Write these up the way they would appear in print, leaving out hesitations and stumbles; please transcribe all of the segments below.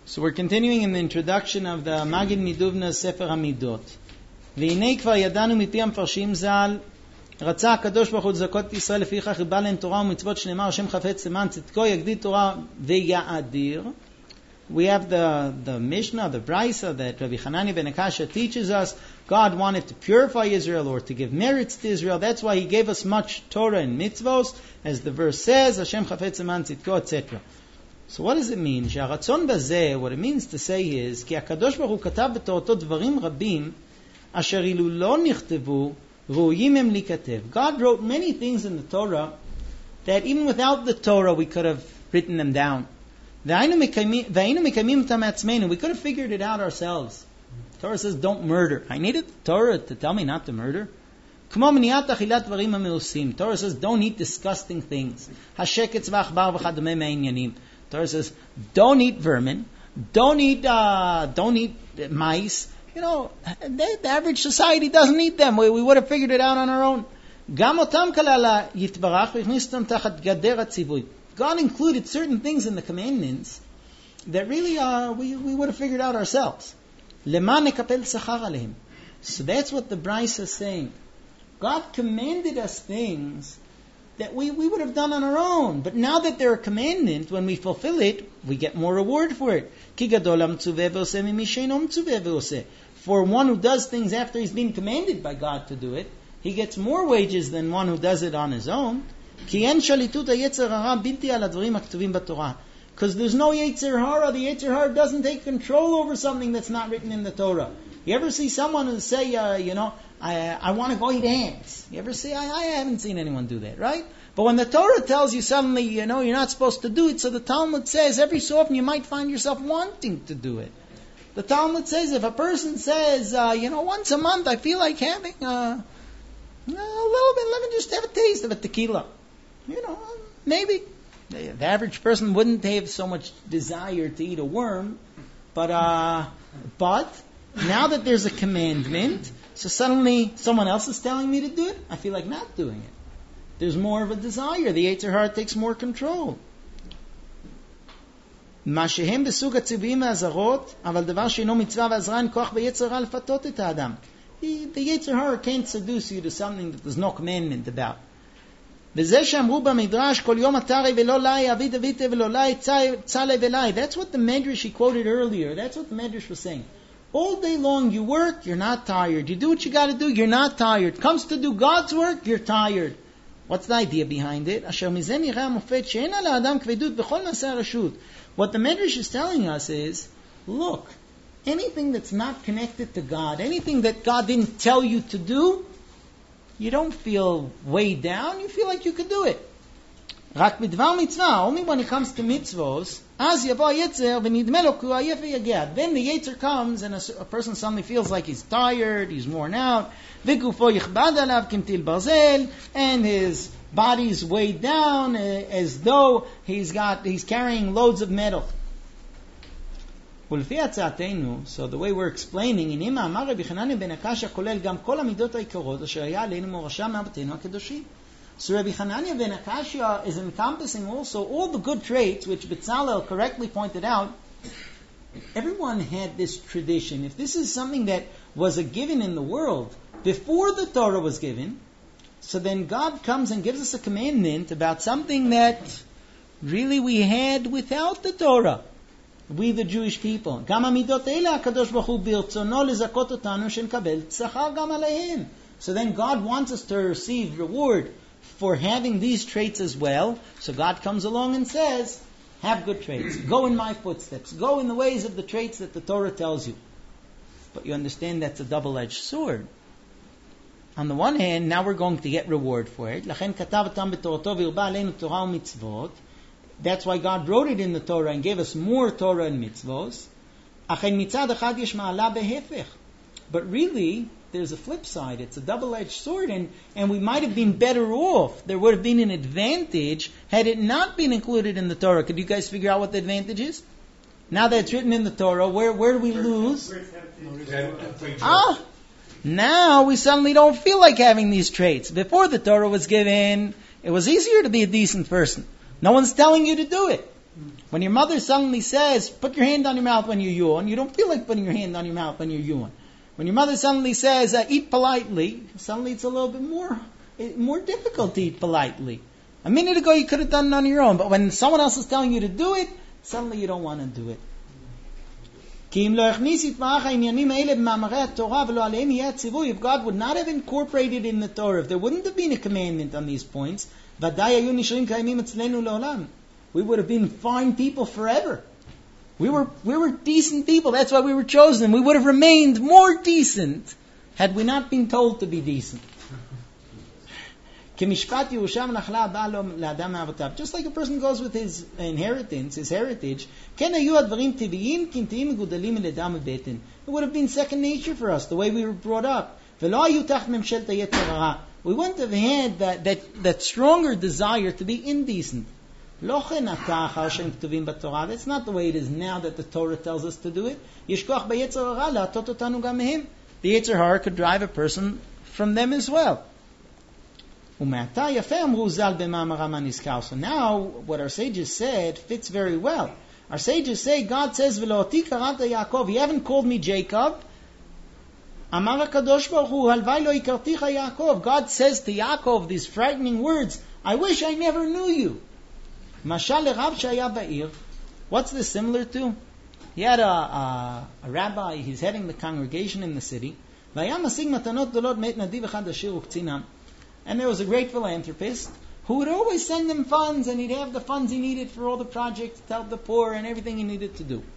So we're continuing in the introduction of the Magid Miduvna Sefer HaMidot. והנה כבר ידענו מפי המפרשים ז"ל, רצה הקדוש ברוך הוא לזכות את ישראל לפיכך ריבה להם תורה ומצוות שנאמר השם חפץ למען צדקו יגדיל תורה ויאדיר. We have the Mishnah, the Brisa that Rabbi Hanani ben Akasha teaches us. God wanted to purify Israel or to give merits to Israel. That's why He gave us much Torah and mitzvos, as the verse says, Hashem chafetz leman tzidko, etc. So what does it mean? שהרצון בזה, what it means to say is, כי הקדוש ברוך הוא כתב בתורתו דברים רבים, אשר אילו לא נכתבו, ראויים הם להיכתב. God wrote many things in the Torah that even without the Torah we could have written them down. והיינו מקיימים אותם מעצמנו. We could have figured it out ourselves. The Torah says don't murder. I needed the Torah to tell me not to murder. כמו מניעת אכילת דברים המאוסים. Torah says don't eat disgusting things. השקץ והעכבר וכדומה מהעניינים. Torah says don't eat vermin. Don't eat mice. You know, the average society doesn't eat them. We would have figured it out on our own. גם אותם כלל יתברך והכניס אותם תחת גדר הציווי. God included certain things in the commandments that really we would have figured out ourselves. למען נקבל שכר עליהם. So that's what the Brisa is saying. God commanded us things that we would have done on our own. But now that they're a commandment, when we fulfill it, we get more reward for it. כי גדול המצווה ועושה ממי שאינו מצווה ועושה. For one who does things after he's been commanded by God to do it, he gets more wages than one who does it on his own. כי אין שליטות היצר הרע בלתי על הדברים הכתובים בתורה. Because there's no Yetzer Hara. The Yetzer Hara doesn't take control over something that's not written in the Torah. You ever see someone who say, I want to go eat ants? You ever see? I haven't seen anyone do that, right? But when the Torah tells you suddenly, you're not supposed to do it, so the Talmud says every so often you might find yourself wanting to do it. The Talmud says if a person says, once a month I feel like having a little bit, let me just have a taste of a tequila. Maybe. The average person wouldn't have so much desire to eat a worm, but now that there's a commandment, so suddenly someone else is telling me to do it, I feel like not doing it. There's more of a desire. The Yetzer Hara takes more control. מה שהם בסוג הציוויים והאזהרות, אבל דבר שאינו מצווה ועזרה אין כוח ויצר הרע לפתות את האדם. The Yetzer Hara can't seduce you to something that there's no commandment about. וזה שאמרו במדרש כל יום התרי ולא לי אבי דביתה ולא לי צלה ולי. That's what the Medrash he quoted earlier. That's what the Medrash was saying. All day long you work, you're not tired. You do what you got to do, you're not tired. Comes to do God's work, you're tired. What's the idea behind it? אשר מזה נראה המופת שאין על האדם כבדות בכל מעשה הרשות. What the Medrash is telling us is, look, anything that's not connected to God, anything that God didn't tell you to do, you don't feel weighed down, you feel like you could do it. רק בדבר מצווה, only when it comes to mitzvos, אז יבוא היצר ונדמה לו כי הוא עייף ויגע. Then the yetzer comes and a person suddenly feels like he's tired, he's worn out, וגופו יכבד עליו כמטיל ברזל, and his body's weighed down as though he's carrying loads of metal. ולפי הצעתנו, so the way we're explaining, הנה מאמר רבי חנניה בן הקשיא כולל גם כל המידות העיקרות אשר היה עלינו מורשה מאבותינו הקדושים. So Rabbi Hanania ben Akashia is encompassing also all the good traits which Bezalel correctly pointed out. Everyone had this tradition. If this is something that was a given in the world before the Torah was given, so then God comes and gives us a commandment about something that really we had without the Torah. We the Jewish people. גם המידות אלה הקדוש ברוך הוא ברצונו לזכות אותנו שנקבל שכר גם עליהם. So then God wants us to receive reward for having these traits as well. So God comes along and says, have good traits. Go in my footsteps. Go in the ways of the traits that the Torah tells you. But you understand that's a double-edged sword. On the one hand, now we're going to get reward for it. לכן כתב אותם בתורתו והרבה עלינו תורה ומצוות. That's why God wrote it in the Torah and gave us more Torah and mitzvot. אכן מצד אחד יש מעלה בהפך. But really, there's a flip side. It's a double-edged sword, and we might have been better off. There would have been an advantage had it not been included in the Torah. Could you guys figure out what the advantage is? Now that it's written in the Torah, where do we lose? Now we suddenly don't feel like having these traits. Before the Torah was given, it was easier to be a decent person. No one's telling you to do it. When your mother suddenly says, put your hand on your mouth when you yawn, you don't feel like putting your hand on your mouth when you yawn. When your mother suddenly says, eat politely, suddenly it's a little bit more difficult to eat politely. A minute ago you could have done it on your own, but when someone else is telling you to do it, suddenly you don't want to do it. If God would not have incorporated in the Torah, if there wouldn't have been a commandment on these points, we would have been fine people forever. We were decent people. That's why we were chosen. We would have remained more decent had we not been told to be decent. Just like a person goes with his inheritance, his heritage, it would have been second nature for us, the way we were brought up. We wouldn't have had that stronger desire to be indecent. That's not the way it is now that the Torah tells us to do it. The Yetzer Hara could drive a person from them as well. So now, what our sages said fits very well. Our sages say, God says, Yaakov, you haven't called me Jacob. God says to Yaakov these frightening words, I wish I never knew you. What's this similar to? He had a rabbi, he's heading the congregation in the city. And there was a great philanthropist who would always send him funds, and he'd have the funds he needed for all the projects to help the poor and everything he needed to do.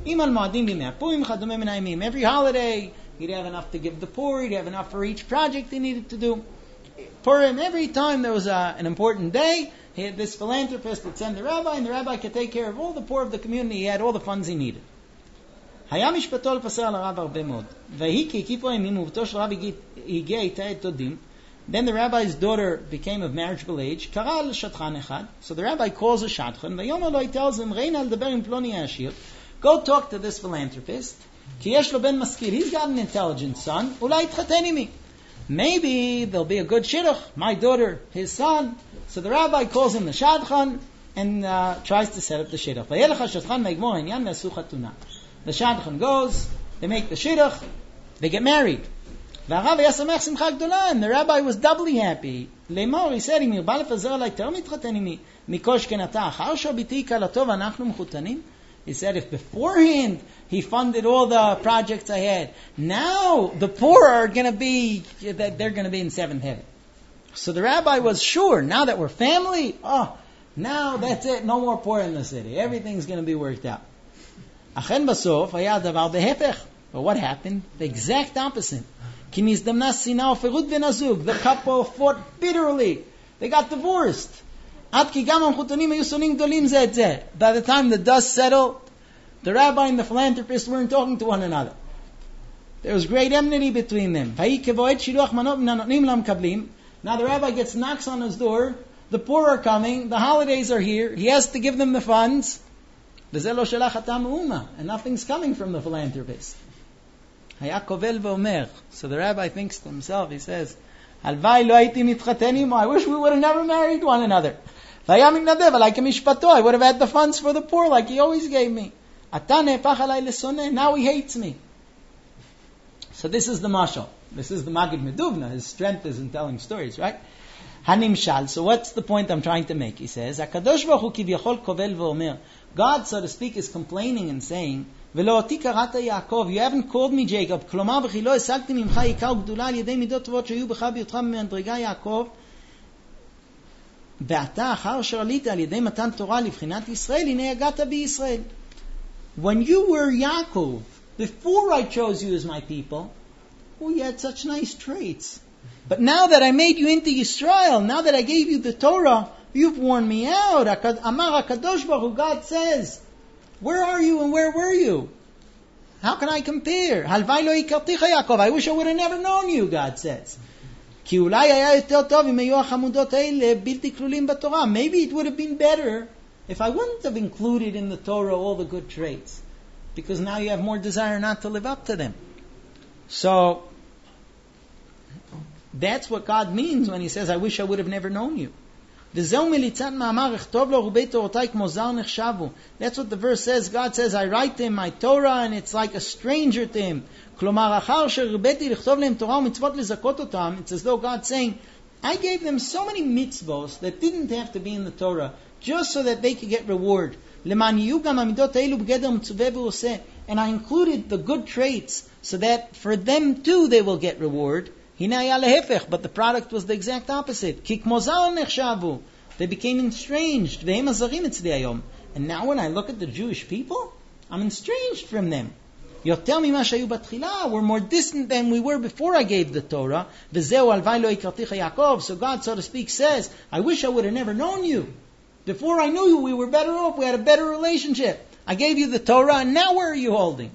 Every holiday, he'd have enough to give the poor, he'd have enough for each project he needed to do. Purim, every time there was an important day, this philanthropist would send the rabbi, and the rabbi could take care of all the poor of the community. He had all the funds he needed. Then the rabbi's daughter became of marriageable age. So the rabbi calls a shadchan. He tells him, go talk to this philanthropist. He's got an intelligent son. Maybe there'll be a good shidduch. My daughter, his son. So the rabbi calls him the shadchan and tries to set up the shidduch. The shadchan goes, they make the shidduch, they get married. And the rabbi was doubly happy. He said, he said, if beforehand he funded all the projects I had, now the poor are going to be, they're going to be in seventh heaven. So the rabbi was sure, now that we're family, now that's it, no more poor in the city. Everything's going to be worked out. But what happened? The exact opposite. The couple fought bitterly. They got divorced. By the time the dust settled, the rabbi and the philanthropist weren't talking to one another. There was great enmity between them. Now the rabbi gets knocks on his door. The poor are coming. The holidays are here. He has to give them the funds. And nothing's coming from the philanthropist. So the rabbi thinks to himself, he says, I wish we would have never married one another. I would have had the funds for the poor like he always gave me. Now he hates me. So this is the mashal. This is the Magid Meduvna. His strength is in telling stories, right? Hanimshal. So what's the point I'm trying to make? He says, God, so to speak, is complaining and saying, you haven't called me Jacob. That when you were Yaakov, before I chose you as my people, you had such nice traits. But now that I made you into Yisrael, now that I gave you the Torah, you've worn me out. Amar HaKadosh Baruch Hu, God says, where are you and where were you? How can I compare? I wish I would have never known you, God says. Maybe it would have been better if I wouldn't have included in the Torah all the good traits. Because now you have more desire not to live up to them. So, that's what God means when He says, I wish I would have never known you. וזהו מליצת מאמר, אכתוב לו רובי תורותיי כמו זר נחשבו. That's what the verse says. God says, I write them my Torah and it's like a stranger to him. כלומר, אחר שהרביתי לכתוב להם תורה ומצוות לזכות אותם, it's as though God saying, I gave them so many mitzvos that didn't have to be in the Torah, just so that they could get reward. למען יהיו גם המידות האלו בגדר מצווה ועושה. And I included the good traits, so that for them too they will get reward. הנה היה להפך, but the product was the exact opposite. כי כמו זר נחשבו. They became estranged. והם הזרים אצלי היום. And now when I look at the Jewish people, I'm estranged from them. יותר ממה שהיו בתחילה, we're more distant than we were before I gave the Torah. וזהו הלוואי לא הכרתיך יעקב. So God, so to speak, says, I wish I would have never known you. Before I knew you, we were better off. We had a better relationship. I gave you the Torah, and now where are you holding?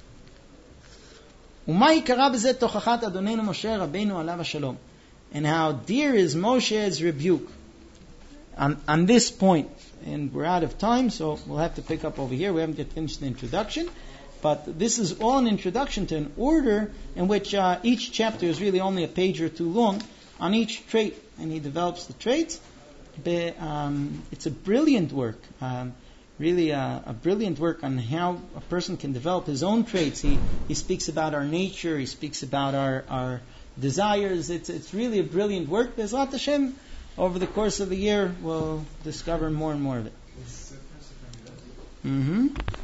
ומה יקרה בזה תוכחת אדוננו משה רבינו עליו השלום. And how dear is Moshe's rebuke. On this point, and we're out of time, so we'll have to pick up over here. We haven't yet finished the introduction, but this is all an introduction to an order in which each chapter is really only a page or two long on each trait, and he develops the traits. It's a brilliant work. Really a brilliant work on how a person can develop his own traits. He speaks about our nature. He speaks about our desires. It's really a brilliant work. Bezrat Hashem, over the course of the year, we'll discover more and more of it.